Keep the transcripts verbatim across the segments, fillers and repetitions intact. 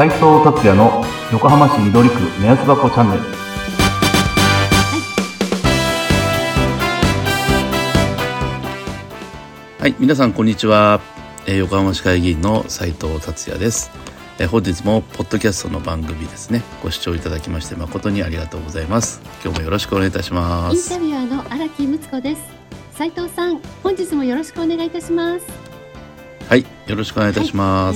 斉藤達也の横浜市緑区目安箱チャンネル。はい、皆さんこんにちは。えー、横浜市会議員の斉藤達也です。えー、本日もポッドキャストの番組ですね、ご視聴いただきまして誠にありがとうございます。今日もよろしくお願いいたします。 インタビュアーの荒木睦子です。斉藤さん、本日もよろしくお願いいたします。 はい、よろしくお願いいたします。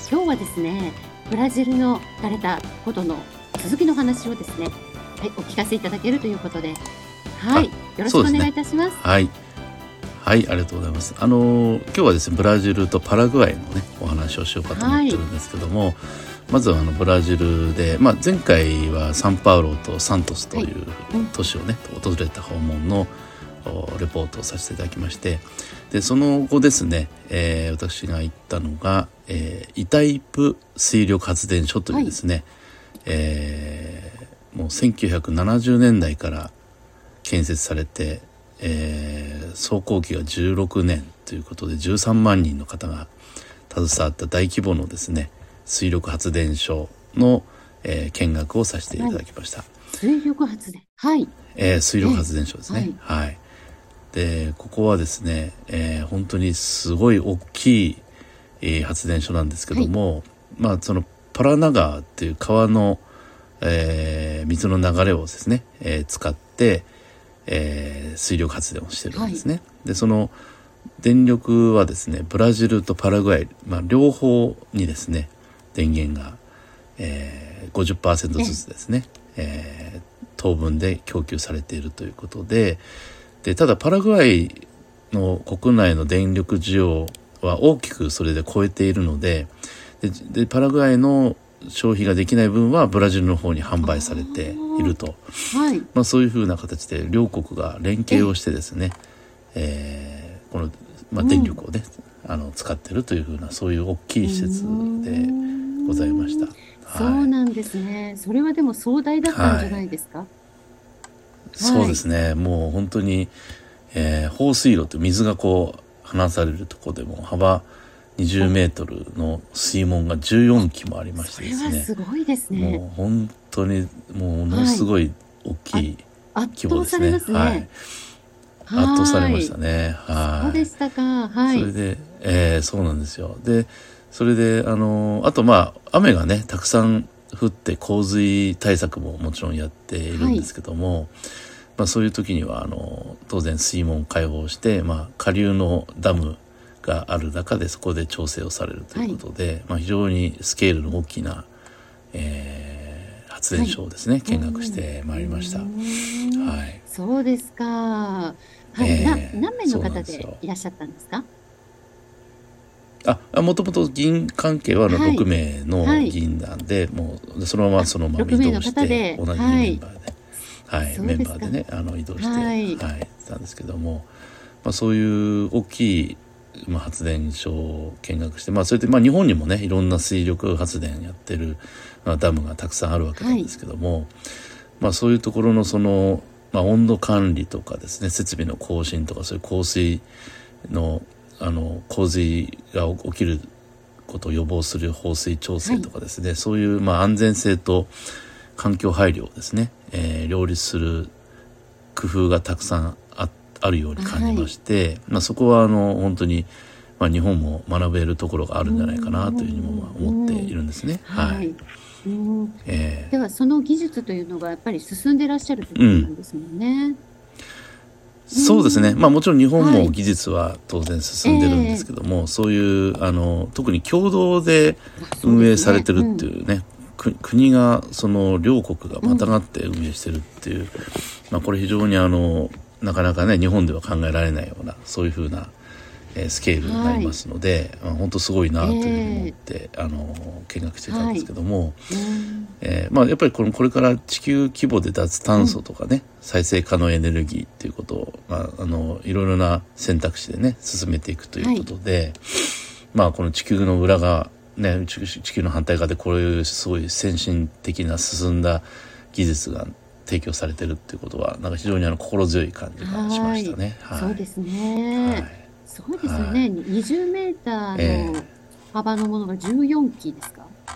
はい、えー、今日はですね、ブラジルのされたことの続きの話をですね、はい、お聞かせいただけるということで、はい、よろしくお願いいたします。 すね、はい、はい、ありがとうございます。あの今日はですね、ブラジルとパラグアイのねお話をしようかと思ってるんですけども、はい、まずはあのブラジルで、まあ、前回はサンパウロとサントスという都市をね、はい、訪れた訪問のレポートをさせていただきまして、でその後ですね、えー、私が行ったのが、えー、イタイプ水力発電所というですね、はい、えー、もうせんきゅうひゃくななじゅうねんだいから建設されて、えー、総工期がじゅうろくねんということでじゅうさんまんにんの方が携わった大規模のですね水力発電所の、えー、見学をさせていただきました。はい、 水力発電、はい、 えー、水力発電所ですね。はい、はい、でここはですね、えー、本当にすごい大きい、えー、発電所なんですけども、はい、まあそのパラナ川っていう川の、えー、水の流れをですね、えー、使って、えー、水力発電をしてるんですね。はい、でその電力はですね、ブラジルとパラグアイ、まあ、両方にですね電源が、えー、ごじゅっパーセント ずつですね、えー、当分で供給されているということで、でただパラグアイの国内の電力需要は大きくそれで超えているので、ででパラグアイの消費ができない分はブラジルの方に販売されていると、はい、まあ、そういうふうな形で両国が連携をしてですね、えー、この、まあ、電力をね、うん、あの使っているというふうなそういう大きい施設でございました。 そうなんですね。それはでも壮大だったんじゃないですか。はい、 そうですね、もう本当に、えー、放水路という水がこう放されるところでも幅にじゅうメートルの水門がじゅうよんきもありましてですね、 それはすごいですね。 もう本当にものすごい大きい規模ですね。 圧倒されますね。 はい、圧倒されましたね。はい、 そうでしたか。はい、 それで、えー、そうなんですよ。でそれであのあとまあ雨がねたくさん降って洪水対策ももちろんやっているんですけども、はい、まあ、そういう時にはあの当然水門を開放して、まあ、下流のダムがある中でそこで調整をされるということで、はい、まあ、非常にスケールの大きな、えー、発電所をですね、はい、見学してまいりました。はい、 そうですか。はい、えー、な何名の方でいらっしゃったんですか？ あ、もともと議員関係はあのろくめいの議員なんで、はい、もうそのままそのまま移動して同じメンバーで、はいはい、メンバーでねあの移動して、はいはい、たんですけども、まあ、そういう大きい、まあ、発電所を見学して、まあ、それで、まあ、日本にもねいろんな水力発電やってる、まあ、ダムがたくさんあるわけなんですけども、はい、まあ、そういうところのその、まあ、温度管理とかですね、設備の更新とかそういう降水のあの洪水が起きることを予防する放水調整とかですね、はい、そういう、まあ、安全性と環境配慮をですね、えー、両立する工夫がたくさん あ, あるように感じまして、はい、まあ、そこはあの本当に、まあ、日本も学べるところがあるんじゃないかなというふうにもまあ思っているんですね。はい、 うん、えー、ではその技術というのがやっぱり進んでいらっしゃるということなんですもんね。うん、 そうですね、まあ、もちろん日本も技術は当然進んでるんですけども、はい、えー、そういうあの特に共同で運営されてるっていうね、うん、国がその両国がまたがって運営してるっていう、うん、まあ、これ非常にあのなかなかね日本では考えられないようなそういうふうな、えー、スケールになりますので、はい、まあ、本当すごいなというふうに思って、えー、あの見学してたんですけども、はい、えーまあ、やっぱりこのこれから地球規模で脱炭素とかね、うん、再生可能エネルギーっていうことを、まあ、あのいろいろな選択肢でね進めていくということで、はい、まあ、この地球の裏側ね、地球の反対側でこういうすごい先進的な進んだ技術が提供されてるっていうことはなんか非常にあの心強い感じがしましたね。 はいはい、そうですね、はい、そうですよね、はい、にじゅうメーターの幅のものがじゅうよんきですか？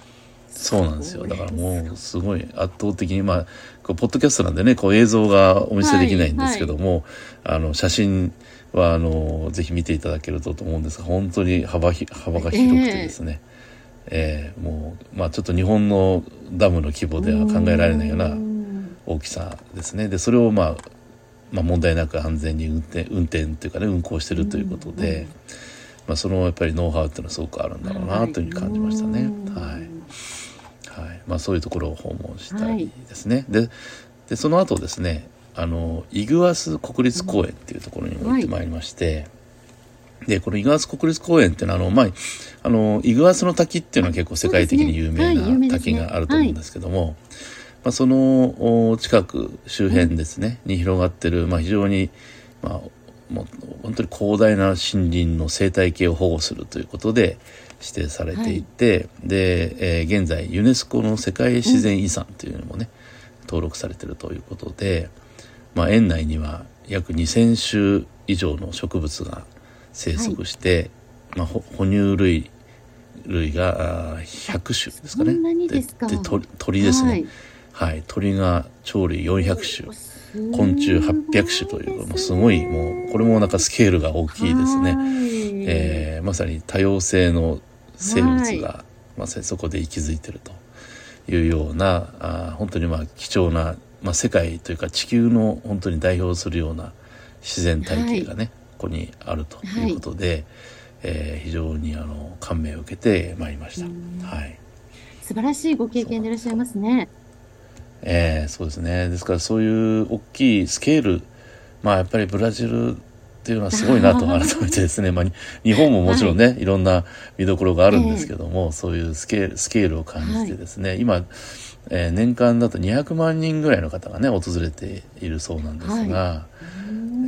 そうなんですよ。だからもうすごい圧倒的に、まあこうポッドキャストなんでね、こう映像がお見せできないんですけども、はいはい、あの写真はあのぜひ見ていただけるとと思うんですが、本当に幅ひ幅が広くてですね、えー、えー、もうまあちょっと日本のダムの規模では考えられないような大きさですね。でそれをまあまあ問題なく安全に運転運転というかね運行しているということで、まあそのやっぱりノウハウっていうのはすごくあるんだろうなというふうに感じましたね。はい。はい、まあそういうところを訪問したりですね。はい、で, でその後ですね、あのイグアス国立公園っていうところにも行ってまいりまして、はい、でこのイグアス国立公園っていうのはあの、まあ、あのイグアスの滝っていうのは結構世界的に有名な滝があると思うんですけども、まあ、その近く周辺ですね、うん、に広がってる、まあ、非常に、まあ、もう本当に広大な森林の生態系を保護するということで指定されていて、はい、で、えー、現在ユネスコの世界自然遺産というのもね、うん、登録されているということで、まあ、園内には約にせん種以上の植物が生息して、はい、まあ、哺乳類類がひゃく種ですかね。 そんなにですか。 でで鳥、鳥ですね、はいはい、鳥が鳥類よんひゃく種、昆虫はっぴゃく種という、もうすごい、もうこれもなんかスケールが大きいですね。えー、まさに多様性の生物がまさにそこで息づいているというような、あ本当にまあ貴重な、まあ、世界というか地球の本当に代表するような自然体系がね、はい、ここにあるということで、はい、えー、非常にあの感銘を受けてまいりました。はい、 素晴らしいご経験でいらっしゃいますね。 えー、そうですね。ですからそういう大きいスケール、まあやっぱりブラジルっていうのはすごいなと改めてですね、まあ、日本ももちろんね、はい、いろんな見どころがあるんですけども、えー、そういうスケール、スケールを感じてですね、はい、今、えー、年間だとにひゃくまんにんぐらいの方がね訪れているそうなんですが、はい、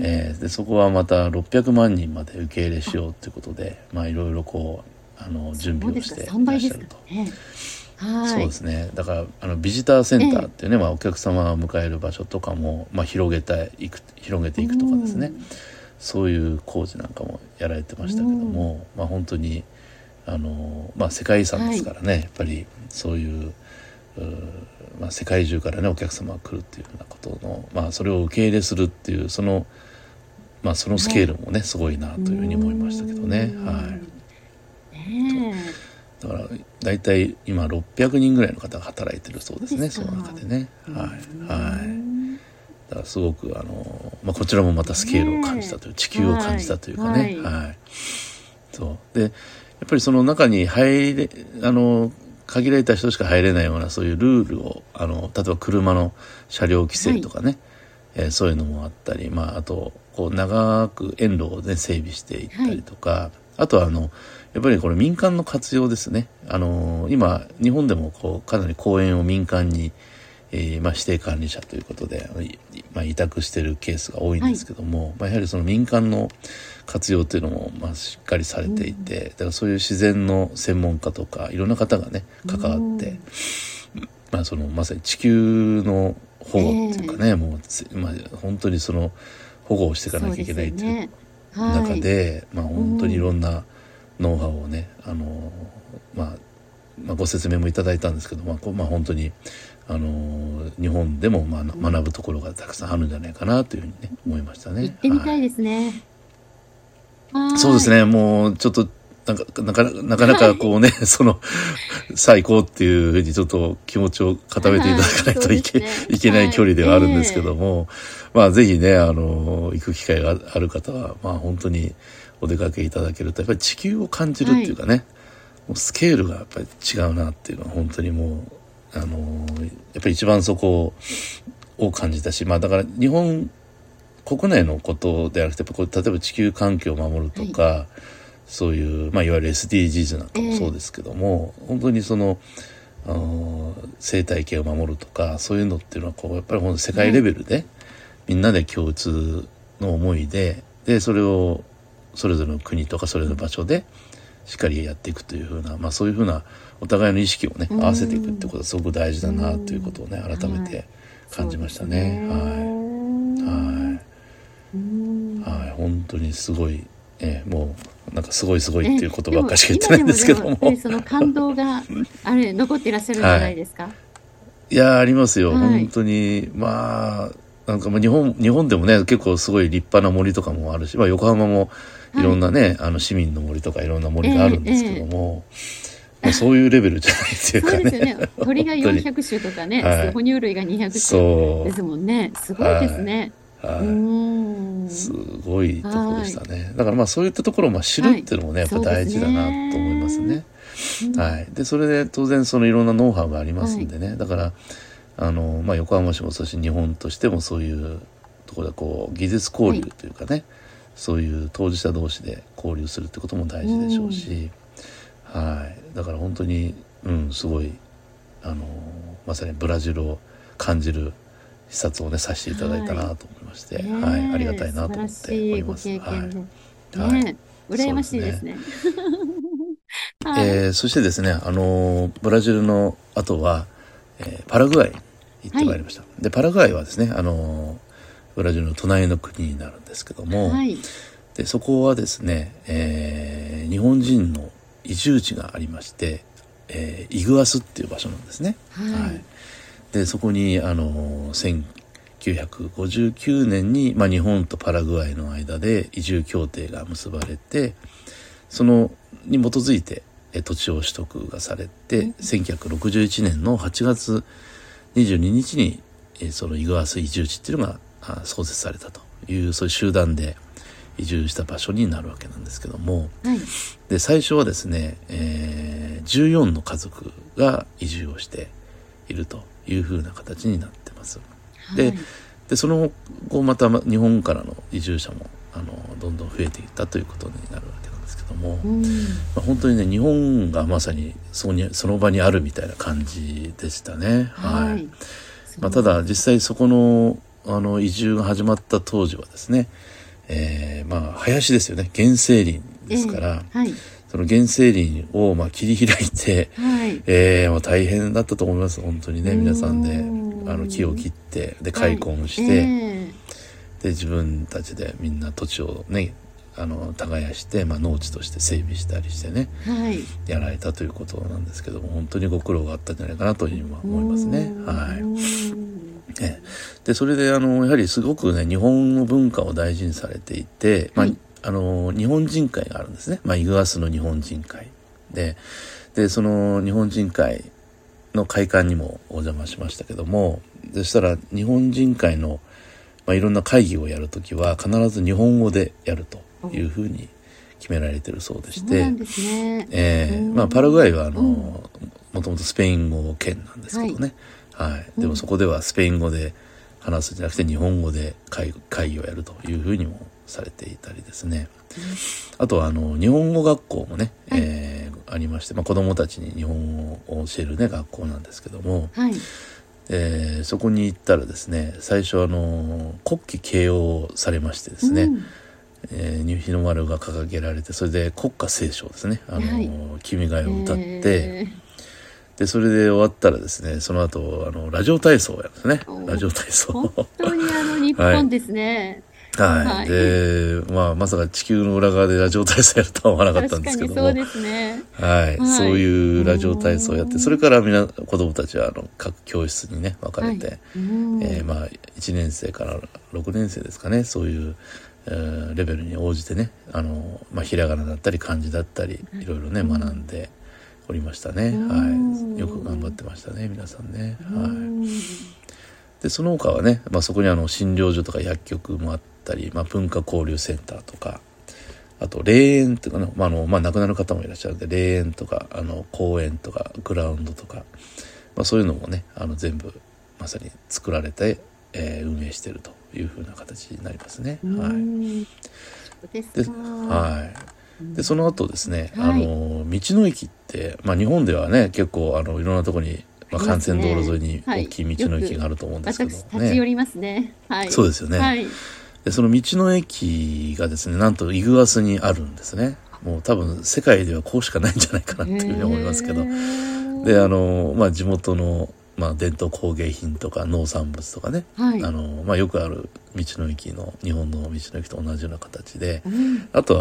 えー、でそこはまたろっぴゃくまんにんまで受け入れしようということで、まあいろいろこうあの準備をしていらっしゃると。はい、そうですね。だからあのビジターセンターっていうね、えーまあ、お客様を迎える場所とかも、まあ、広げていく広げていくとかですね、そういう工事なんかもやられてましたけども、まあ、本当にあの、まあ、世界遺産ですからね、はい、やっぱりそういう、う、まあ、世界中からねお客様が来るっていうようなことの、まあ、それを受け入れするっていうその、まあ、そのスケールもね、はい、すごいなというふうに思いましたけどね。はい、ね、だからだいたい今ろっぴゃくにんぐらいの方が働いてるそうですね。その中でね、はいはい、だからすごくあの、まあ、こちらもまたスケールを感じたという、地球を感じたというかね、はいはい、そうでやっぱりその中に入れあの限られた人しか入れないようなそういうルールをあの例えば車の車両規制とかね、はい、えー、そういうのもあったり、まあ、あとこう長く園路を、ね、整備していったりとか、はい、あとはあのやっぱりこれ民間の活用ですね。あの今日本でもこうかなり公園を民間に、えーまあ、指定管理者ということで、まあ、委託しているケースが多いんですけども、はい、まあ、やはりその民間の活用というのもまあしっかりされていて、うん、だからそういう自然の専門家とかいろんな方がね関わって、うん、まあ、そのまさに地球の保護っていうかね、えー、もう、まあ、本当にその保護をしていかなきゃいけないという中で、まあ、本当にいろんなノウハウをね、あの、まあ、まあご説明もいただいたんですけど、まあこまあ、本当にあの日本でもまあ学ぶところがたくさんあるんじゃないかなというふうに、ね、思いましたね。 行ってみたいですね。 はい、そうですね。もうちょっとなんかなかなかなかこうね、はい、そのさあ行こうっていうふうにちょっと気持ちを固めていただかないといけ、はい、ね、いけない距離ではあるんですけども、はい、まあぜひね、あの行く機会がある方はまあ本当にお出かけいただけるとやっぱり地球を感じるっていうかね、はい、もうスケールがやっぱり違うなっていうのは本当にもうあのやっぱり一番そこを感じたし、まあだから日本国内のことではなくてこう例えば地球環境を守るとか、はい、そういう、まあ、いわゆる エスディージーズ なんかもそうですけども、えー、本当にそのあの生態系を守るとかそういうのっていうのはこうやっぱり世界レベルで、はい、みんなで共通の思いででそれをそれぞれの国とかそれぞれの場所でしっかりやっていくというふうな、まあ、そういうふうなお互いの意識をね合わせていくってことはすごく大事だなということをね改めて感じましたね。はい、はい、はい、本当にすごい、えー、もうなんかすごいすごいっていうことばっかりしか言ってないんですけども、 えー、でもでもその感動があれ残っていらっしゃるんじゃないですか。はい、 いやありますよ、 はい、 本当に。まあなんかまあ日本日本でもね結構すごい立派な森とかもあるし、まあ、横浜もいろんなね、はい、あの市民の森とかいろんな森があるんですけども、えーえーまあ、そういうレベルじゃないっていうかね。そうですよね。鳥がよんひゃくしゅとかね、はい、哺乳類がにひゃくしゅですもんね。すごいですね。はいはい、うんすごいところでしたね。だからまあそういったところをまあ知るっていうのもね、はい、やっぱ大事だなと思いますね。はい。でそれで当然そのいろんなノウハウがありますんでね。はい、だからあのまあ横浜市もそうし日本としてもそういうところでこう技術交流というかね、はい、そういう当事者同士で交流するってことも大事でしょうし。はい、だから本当に、うん、すごいあのまさにブラジルを感じる視察をねさせていただいたなと思いまして、はい、はい、ありがたいなと思っております。はい、 はい、羨ましいですね。 はい、えー、そしてですね、あのブラジルの後は、えー、パラグアイに行ってまいりました。はい、でパラグアイはですね、あのブラジルの隣の国になるんですけども、はい、でそこはですね、えー、日本人の移住地がありまして、えー、イグアスっていう場所なんですね。はい。はい、でそこにあのせんきゅうひゃくごじゅうきゅうねんに、まあ、日本とパラグアイの間で移住協定が結ばれて、そのに基づいてえ土地を取得がされて、うん、せんきゅうひゃくろくじゅういちねんのはちがつにじゅうににちにえそのイグアス移住地っていうのが創設されたというそういう集団で移住した場所になるわけなんですけども、はい、で最初はですね、えー、じゅうよんの家族が移住をしているというふうな形になってます。はい、で, でその後また日本からの移住者もあのどんどん増えていったということになるわけなんですけども、まあ、本当にね日本がまさにそこにその場にあるみたいな感じでしたね。はい、はい、まあ、ただ実際そこの、あの移住が始まった当時はですね、えー、まあ林ですよね、原生林ですから、えーはい、その原生林をまあ切り開いて、はいえーまあ、大変だったと思います本当にね。皆さんであの木を切ってで開墾して、はいえー、で自分たちでみんな土地をねあの耕して、まあ、農地として整備したりしてね、はい、やられたということなんですけども、本当にご苦労があったんじゃないかなというふうに思いますね。はいね、でそれであのやはりすごくね日本の文化を大事にされていて、はい、まあ、あの日本人会があるんですね。まあ、イグアスの日本人会で、でその日本人会の会館にもお邪魔しましたけども、そしたら日本人会の、まあ、いろんな会議をやるときは必ず日本語でやるというふうに決められているそうでして、まあ、パラグアイはあの、うん、もともとスペイン語圏なんですけどね、はいはい、でもそこではスペイン語で話すんじゃなくて日本語で会, 会議をやるというふうにもされていたりですね。あとはあの日本語学校もね、はい、えー、ありまして、まあ、子どもたちに日本語を教えるね学校なんですけども、はい、えー、そこに行ったらですね、最初あの国旗掲揚されましてですね、うん、えー、日の丸が掲げられて、それで国歌斉唱ですね、あの、はい、君が代を歌って、えーでそれで終わったらですね、その後あのラジオ体操をやるんですね。ラジオ体操本当にあの日本ですね。 はい、はい、で、まあ、まさか地球の裏側でラジオ体操やるとは思わなかったんですけども、 確かにそうですね。 はい、はい、そういうラジオ体操をやって、それからみんな子供たちはあの各教室にね分かれて、はい、えー、まあいちねん生からろくねん生ですかね、そういう、えー、レベルに応じてね、あの、まあ、ひらがなだったり漢字だったりいろいろね学んでおりましたね。はい、よく頑張ってましたね皆さんね。はい、でその他はね、まあ、そこにあの診療所とか薬局もあったり、まあ、文化交流センターとか、あと霊園っていうかね、まああのまあ、亡くなる方もいらっしゃるんで霊園とかあの公園とかグラウンドとか、まあ、そういうのもねあの全部まさに作られて、えー、運営しているというふうな形になりますね。はい、で、はい、でその後ですね、はい、あの道の駅って、まあ、日本ではね結構あのいろんなところに、まあ、幹線道路沿いに大きい道の駅があると思うんですけど、ね、 私立ち寄りますね。はい、 そうですよね。はい、でその道の駅がですねなんとイグアスにあるんですね。もう多分世界ではこうしかないんじゃないかなっていうふうに思いますけど、であの、まあ、地元の、まあ、伝統工芸品とか農産物とかね、はい、あのまあ、よくある道の駅の日本の道の駅と同じような形で、うん、あとは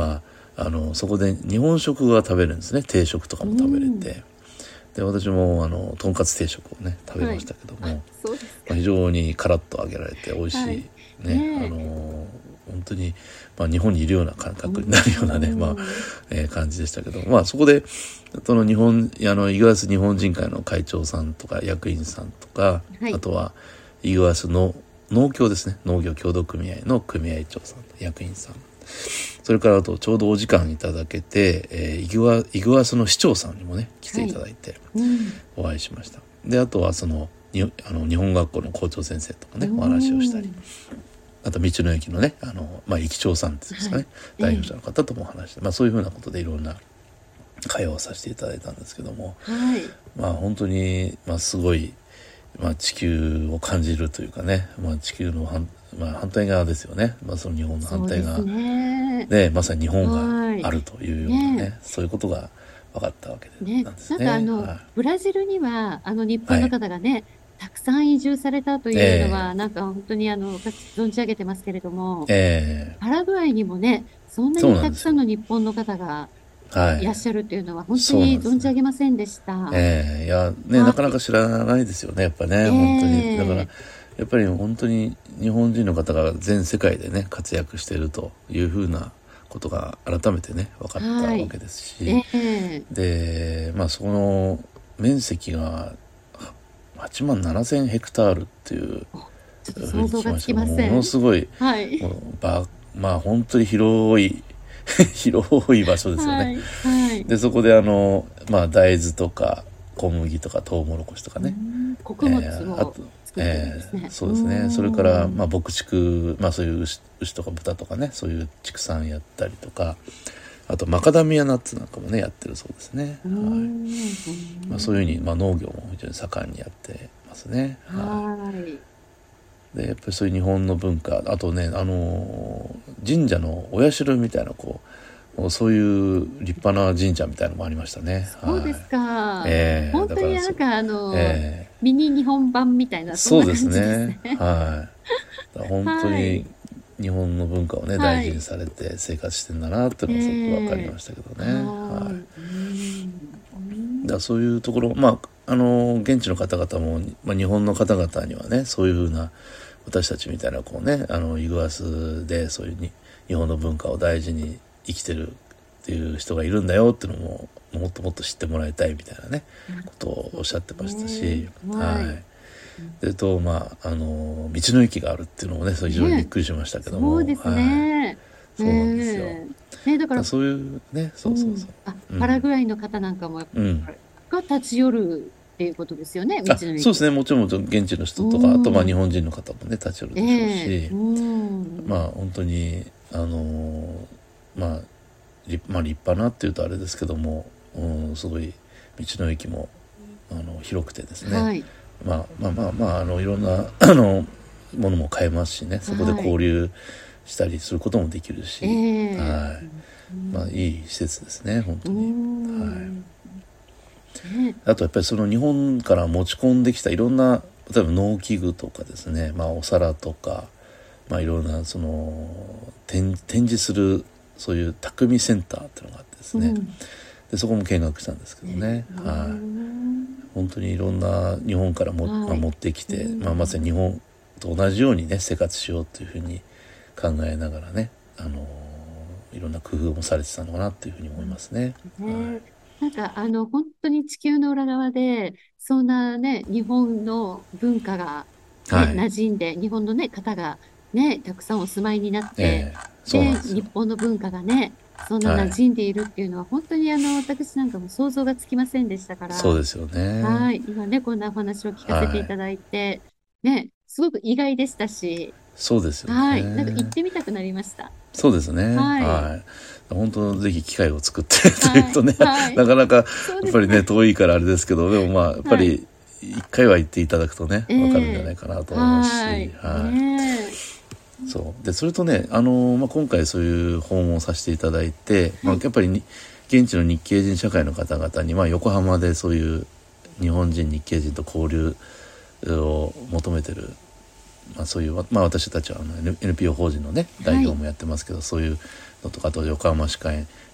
あのそこで日本食が食べれるんですね。定食とかも食べれて、で私もあのとんかつ定食をね食べましたけども、はい、 そうですか。 まあ、非常にカラッと揚げられて美味しい、はい、ね、ね、あの本当に、まあ、日本にいるような感覚になるようなね、まあえー、感じでしたけど、まあ、そこでその日本あのイグアス日本人会の会長さんとか役員さんとか、はい、あとはイグアスの農協ですね、農業協同組合の組合長さん役員さん、それからあとちょうどお時間いただけて、えー、イグア、イグアスの市長さんにもね来ていただいてお会いしました、はい、うん、であとはそのにあの日本学校の校長先生とかねお話をしたり、あと道の駅のねあの、まあ、駅長さんですかね、はい、代表者の方とも話して、まあ、そういうふうなことでいろんな会話をさせていただいたんですけども、はい、まあ本当に、まあ、すごい、まあ、地球を感じるというかね、まあ、地球の反、まあ、反対側ですよね、まあ、その日本の反対側、ねね、まさに日本があるというようなね、ね、そういうことが分かったわけでなんですね。 ね、なんかあの、はい、ブラジルにはあの日本の方がね、はい、たくさん移住されたというのは、えー、なんか本当にあの存じ上げてますけれども、えー、パラグアイにもねそんなにたくさんの日本の方がいらっしゃるというのは本当に存じ上げませんでした。 えー、いやね、なかなか知らないですよね、やっぱね、えー、本当にだからやっぱり本当に日本人の方が全世界でね活躍しているというふうなことが改めてね分かったわけですし、はい、えー、でまあその面積がはちまんななせんヘクタールっていうちょっと想像がつきません。 ものすごい、はい、もうばまあ本当に広い広い場所ですよね、はいはい、でそこであの、まあ、大豆とか小麦とかトウモロコシとかね、 穀物を作ってるんですね、 えー、そうですね。それから、まあ、牧畜、まあ、そういう 牛, 牛とか豚とかねそういう畜産やったりとか、あとマカダミアナッツなんかもねやってるそうですね、はい、まあ、そういうふうに、まあ、農業も非常に盛んにやってますね。はい、でやっぱりそういう日本の文化、あとね、あのー、神社のお社みたいなこうそういう立派な神社みたいなのもありましたね。 そうですか、はい、えー、本当になんかあの、えー、ミニ日本版みたいなそんな感じですね。そうですね、はい、本当に日本の文化をね、はい、大事にされて生活してんだなっていうのがすごく分かりましたけどね、えーはい、だからそういうところ、まあ、あの現地の方々も、まあ、日本の方々にはねそういうふうな私たちみたいなこうねあのイグアスでそういうに日本の文化を大事に生きてるっていう人がいるんだよっていうのももっともっと知ってもらいたいみたいなね、うん、ことをおっしゃってましたし、はい、はい、でとまああの道の駅があるっていうのもね非常にびっくりしましたけども、 そうですね、 はい、そうなんですよ、 えーね、だからそういうねそうそうそう、 うん、あパラグアイの方なんかもやっぱり、うん、が立ち寄るっていうことですよね、道の駅。 あそうですね、もちろんもちろん現地の人とかあとまあ日本人の方もね立ち寄るでしょうし、えー、うんまあ本当にあのまあ立, まあ、立派なっていうとあれですけども、うん、すごい道の駅もあの広くてですね、はい、まあまあまあまああのいろんなあのものも買えますしね、そこで交流したりすることもできるし、はい、はいまあ、いい施設ですね本当に、はい、あとやっぱりその日本から持ち込んできたいろんな例えば農機具とかですね、まあ、お皿とか、まあ、いろんなその 展, 展示するそういう匠センターっていうのがあってですね、うん、でそこも見学したんですけどね、うんはい、本当にいろんな日本からも、はいまあ、持ってきて、うんまあ、まさに日本と同じようにね生活しようというふうに考えながらね、あのー、いろんな工夫もされてたのかなというふうに思いますね。 ねはい、なんかあの本当に地球の裏側でそんなね日本の文化が、ねはい、馴染んで日本の、ね、方がね、たくさんお住まいになって、えー、で, で日本の文化がねそんな馴染んでいるっていうのは、はい、本当にあの私なんかも想像がつきませんでしたから、 そうですよね。 はい今ねこんなお話を聞かせていただいて、はい、ねすごく意外でしたし、 そうですよね。 はいなんか行ってみたくなりました。 そうですね。はい。はい、本当ぜひ機会を作ってというとね、はいはい、なかなかやっぱりね遠いからあれですけど、でもまあやっぱり一回は行っていただくとね、はい、分かるんじゃないかなと思いますし、はい。はいねそうでそれとね、あのーまあ、今回そういう訪問させていただいて、まあ、やっぱりに現地の日系人社会の方々に、まあ、横浜でそういう日本人日系人と交流を求めてる、まあ、そういう、まあ、私たちはあの エヌピーオー 法人のね代表もやってますけど、はい、そういうのとかあと横浜市会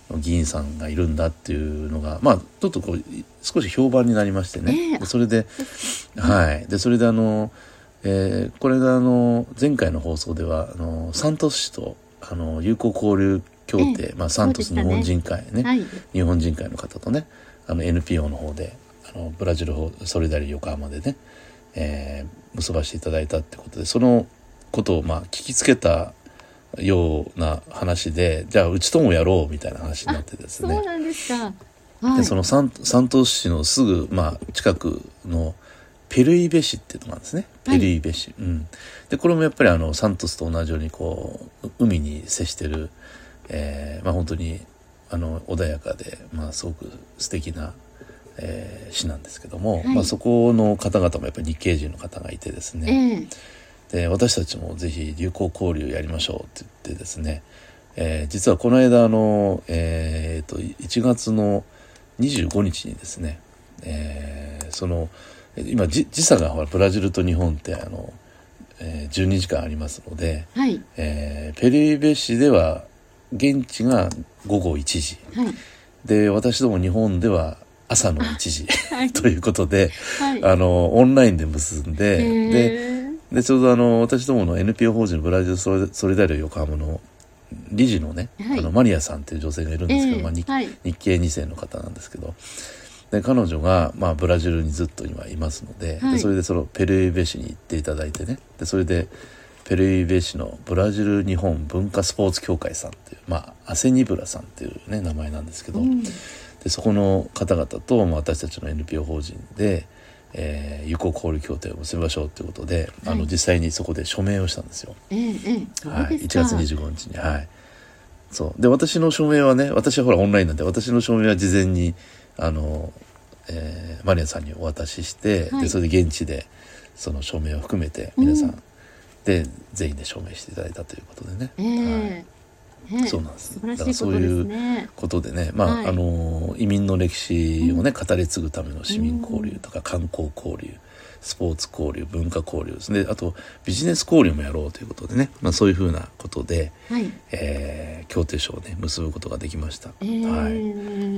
議員さんがいるんだっていうのが、まあちょっとこう少し評判になりましてね、 えー、 でそれで、はいでそれであの、えー、これがあの前回の放送ではあのサントス市とあの友好交流協定、えーまあ、サントス日本人会 ね, ね、はい、日本人会の方とねあの エヌピーオー の方であのブラジルソリダリ横浜でね、えー、結ばせていただいたってことで、そのことをまあ聞きつけたような話で、じゃあうちともやろうみたいな話になってですね。 そうなんですか。はい、 でそのサントス市のすぐ、まあ、近くのペルイベ市っていうのがあるんですね。ペルイベ市、はい、うん、でこれもやっぱりあのサントスと同じようにこう海に接してる、えーまあ、本当にあの穏やかで、まあ、すごく素敵な、えー、市なんですけども、はい、まあ、そこの方々もやっぱり日系人の方がいてですね、えー、で私たちもぜひ友好交流やりましょうって言ってですね、えー、実はこの間あの、えー、といちがつのにじゅうごにちにですね、えー、その今時差がほらブラジルと日本ってあの、えー、じゅうにじかんありますので、はい、えー、ペルイベ市では現地がごごいちじ、はい、で私ども日本では朝のいちじ、はい、ということで、はい、あのオンラインで結んで、で, でちょうどあの私どもの エヌピーオー 法人ブラジルソリダリ横浜の理事のね、はい、あのマリアさんという女性がいるんですけど、えーまあ 日, はい、日系に世の方なんですけど、で彼女が、まあ、ブラジルにずっと今いますの で,、はい、でそれでそのペルイベ市に行っていただいてね、でそれでペルイベ市のブラジル日本文化スポーツ協会さんっていう、まあ、アセニブラさんっていう、ね、名前なんですけど、うん、でそこの方々と、まあ、私たちの エヌピーオー 法人で、えー、友好交流協定を結びましょうということで、はい、あの実際にそこで署名をしたんですよ、 えーえー、 はい、いちがつにじゅうごにちに、はい、そうで私の署名はね、私はほらオンラインなんで私の署名は事前にあの、えー、マリアさんにお渡しして、はい、でそれで現地でその署名を含めて皆さん、うんで全員で証明していただいたということでね、えーはい、そうなんです。だからそういうことでね、まあ、はい、あの移民の歴史をね、うん、語り継ぐための市民交流とか観光交流、スポーツ交流、文化交流ですね、あとビジネス交流もやろうということでね、まあ、そういうふうなことで、はいえー、協定書をね結ぶことができました、えーはい、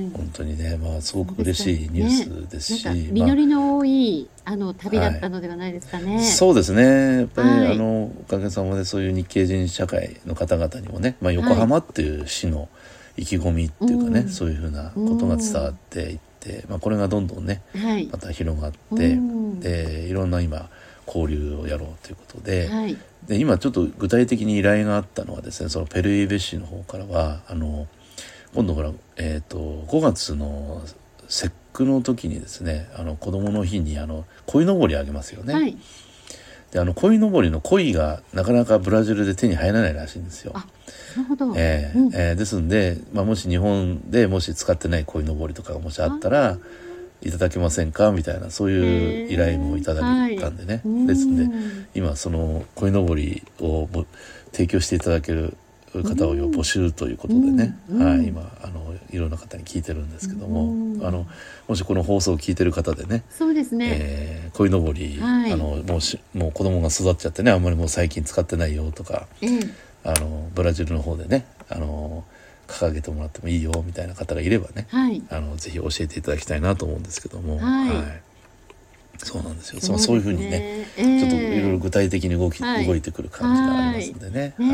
本当にね、まあ、すごく嬉しいニュースですし、ね、なんか実りの多い、まあ、あの旅だったのではないですかね、はい、 そうですね、やっぱり、はい、あのおかげさまでそういう日系人社会の方々にもね、まあ、横浜っていう市の意気込みっていうかね、はい、そういうふうなことが伝わっていって、まあ、これがどんどんね、はい、また広がって、でいろんな今交流をやろうということで、はい、で今ちょっと具体的に依頼があったのはですね、そのペルイベ市の方からはあの今度ほら、えーと、ごがつの節句の時にですね、あの子どもの日にあの鯉のぼりあげますよね、はい、であの鯉のぼりの鯉がなかなかブラジルで手に入らないらしいんですよ。 あ、なるほど、 えーうんえー、ですんで、まあ、もし日本でもし使ってない鯉のぼりとかがもしあったらいただけませんかみたいな、そういう依頼もいただいたんでね、はい、ですんで今その鯉のぼりを提供していただける方を募集ということでね、はい、今あのいろんな方に聞いてるんですけども、あのもしこの放送を聞いてる方でね、 そうですね、 えー、鯉のぼり、はい、あのもうしもう子供が育っちゃってね、あんまりもう最近使ってないよとか、えー、あのブラジルの方でねあの掲げてもらってもいいよみたいな方がいればね、はい、あのぜひ教えていただきたいなと思うんですけども、はいはい、そうなんですよ。そうですね、そういうふうにね、えー、ちょっといろいろ具体的に動き、はい、動いてくる感じがありますんでね。はい、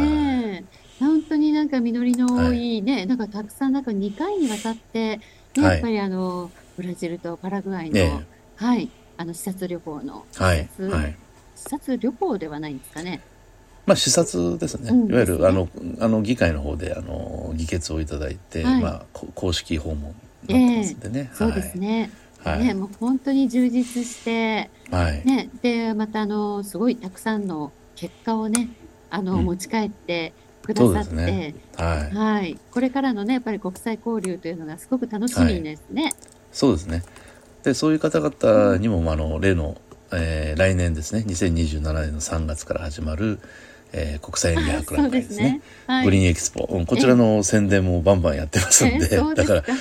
ね、本当になんか実りの多いね、はい、なんかたくさんなんかにかいにわたって、ね、やっぱりあのブラジルとパラグアイの、ね、はい、あの視察旅行の視察、はいはい、視察旅行ではないんですかね。 まあ、視察ですね、うん、いわゆる、ね、あのあの議会の方であの議決をいただいて、はい、まあ、公式訪問になってますんでね、 えー、そうですね、はい、ね、もう本当に充実して、はいね、でまたあのすごいたくさんの結果をねあの、うん、持ち帰ってくださって、ね、はいはい、これからのねやっぱり国際交流というのがすごく楽しみですね、はい、 そうですね。でそういう方々にも、うん、あの例の、えー、来年ですねにせんにじゅうななねんのさんがつから始まるえー、国際園芸博覧会ですね、はい、グリーンエキスポ、うん、こちらの宣伝もバンバンやってますんで、えー、だから、は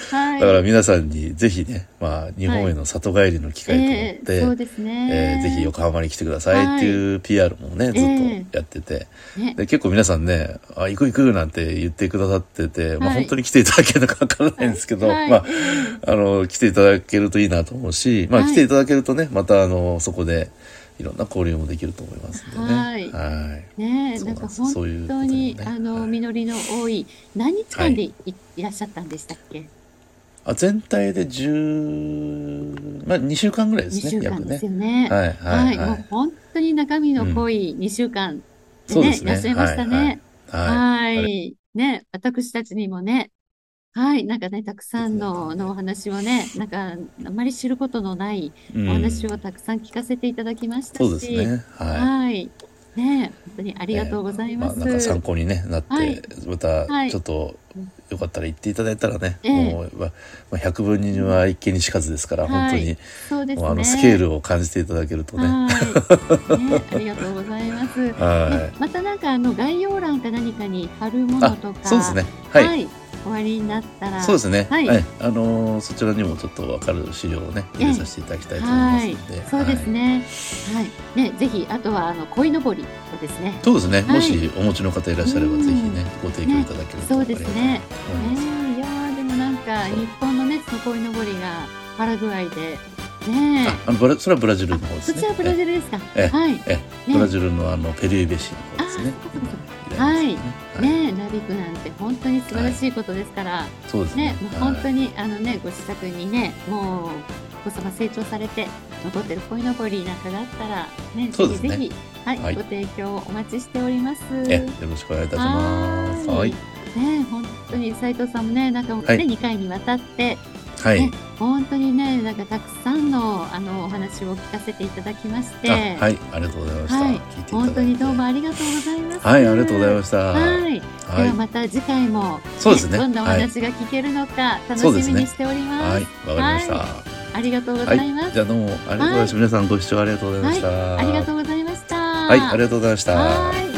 から皆さんにぜひね、まあ、日本への里帰りの機会と思って、 えーそうですね。 えーぜひ横浜に来てくださいっていう ピーアール もね、ずっとやってて、 ね、 で結構皆さんね、あ、行く行くなんて言ってくださってて、まあはい本当に来ていただけるのかわからないんですけど、 はいまあ、あの、来ていただけるといいなと思うし、まあはい来ていただけるとね、またあの、そこでいろんな交流もできると思いますんでね。 はいはいねえ、 そうなんんですなか本そういうこと当に、 ねあの、 はい実りの多い、何日間でい、いらっしゃったんでしたっけ？ あ、全体でじゅう、まあにしゅうかんぐらいですね、 にしゅうかん約ね。 ですよね。 はいはいはい。 もう本当に中身の濃いにしゅうかんでね、 そうですね。 いらっしゃいましたね。 はいはい。はい。 はい。ね、私たちにもね、はい、なんかね、たくさんの、のお話をね、なんか、あまり知ることのないうんお話をたくさん聞かせていただきましたそうですし、 ね。はい。 はい。ね、本当にありがとうございままあなんか参す。 考に、ね、なって、 はいまたはいちょっとよかったら言っていただいたらね、 ええもう、まあ、ひゃくぶんには一見にしかずですから、 はい本当にそうですもうあのね。 スケールを感じていただけるとね。 はい。ね、ありがとうございます。 はいね、またなんかあの概要欄か何かに貼るものあとか、 そうですね。はい。 はい、終わりになったら、 そうですね。 はいはい。あのーそちらにもちょっとわかる資料をね、入れさせていただきたいと思いますので。 はい、そうですね。はい、ね、ぜひあとはあの鯉のぼりをですね。 そうですね。 はいもしお持ちの方いらっしゃれば、 うんぜひね、ご提供いただけるとそうありがたいですね。 と思います。 ね、いやーでもなんかそう日本のね、その鯉のぼりがパラグアイで、ねあ、あのブラそれはブラジルの方ですね。 そちらブラジルですか。 ええはい。 ええ、ブラジルのあのペルーベ市の方ですね。 あーそうかそうかいらはいっしゃいますね。はい。 ね、なびくなんて本当に素晴らしいことですから、 そうですね。 ね、もう本当にあのね、ご自宅にね、もうお子様成長されて残ってる鯉のぼりなんかがあったら、ね、 そうですねぜひぜひ、はい、 はいご提供お待ちしております。 え、よろしくお願いいたします。 はーいはい。 ね、本当に斉藤さんもね、なんかね、 はいにかいにわたって、 はいね。本当にね、なんかたくさんのあのお話を聞かせていただきまして、 あ、はい、ありがとうございました。 はい聞いていただいて。 本当にどうもありがとうございます。 はい、ありがとうございました。 はい。 はいではまた次回も、 そうですねどんなお話が聞けるのか楽そうですねしみにしております。 はい、わかりました。 はいありがとうござはいます。 じゃあどうもありがとうございました。皆さんご視聴ありがとうございました。 ありがとうございました。 はい、ありがとうございました。 はい